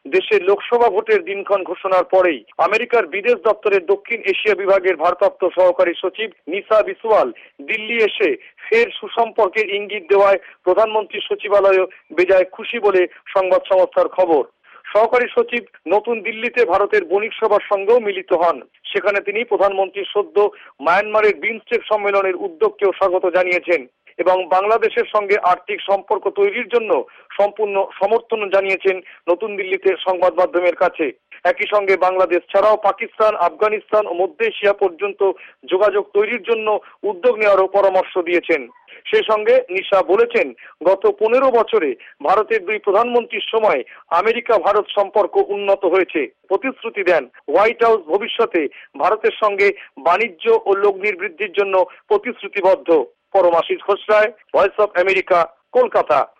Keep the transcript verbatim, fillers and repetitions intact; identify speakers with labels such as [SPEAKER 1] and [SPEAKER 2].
[SPEAKER 1] দেশের লোকসভা ভোটের দিনক্ষণ ঘোষণার পরেই আমেরিকার বিদেশ দপ্তরের দক্ষিণ এশিয়া বিভাগের ভারপ্রাপ্ত সহকারী সচিব নিসা বিসওয়াল দিল্লি এসে ফের সুসম্পর্কের ইঙ্গিত দেওয়ায় প্রধানমন্ত্রী সচিবালয় বেজায় খুশি বলে সংবাদ সংস্থার খবর। সহকারী সচিব নতুন দিল্লিতে ভারতের বণিক সভার সঙ্গেও মিলিত হন। সেখানে তিনি প্রধানমন্ত্রীর সদ্য মায়ানমারের বিমস্টেক সম্মেলনের উদ্যোগকেও স্বাগত জানিয়েছেন এবং বাংলাদেশের সঙ্গে আর্থিক সম্পর্ক তৈরির জন্য সম্পূর্ণ সমর্থন জানিয়েছেন নতুন দিল্লিতে সংবাদ মাধ্যমের কাছে। একই সঙ্গে বাংলাদেশ ছাড়াও পাকিস্তান, আফগানিস্তান ও মধ্য এশিয়া পর্যন্ত যোগাযোগ তৈরির জন্য উদ্যোগ নেওয়ারও পরামর্শ দিয়েছেন। সেই সঙ্গে নিশা বলেছেন, গত পনেরো বছরে ভারতের দুই প্রধানমন্ত্রীর সময় আমেরিকা ভারত সম্পর্ক উন্নত হয়েছে। প্রতিশ্রুতি দেন হোয়াইট হাউস ভবিষ্যতে ভারতের সঙ্গে বাণিজ্য ও লগ্নির বৃদ্ধির জন্য প্রতিশ্রুতিবদ্ধ। Paramashis Ghosh Roy, voice of America, Kolkata.